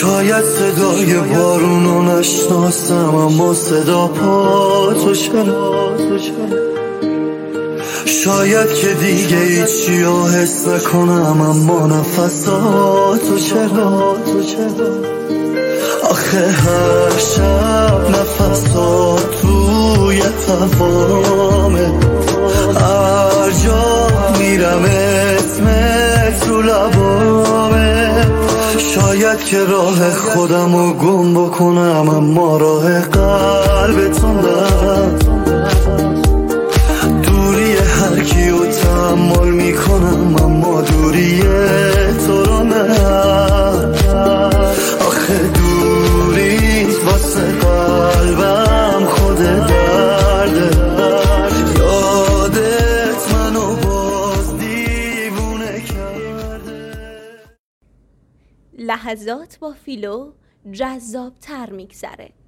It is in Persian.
شاید صدای بارونو نشناسم، اما صدا پا تو چرا؟ شاید که دیگه هیچیو حس نکنم، اما نفساتو چرا؟ آخه هر شب نفسات توی هوامه، هر جا میرم اسمت رو لبامه. شاید که راه خودمو گم بکنم، اما راه قلبتون دارم. دوری هر کیو تحمل میکنم، اما دوری تو رو نه. آخه دوری واسه قلبم خود درده، یادت منو باز دیوونه کرده. لحظات با فیلو جذاب تر میگذره.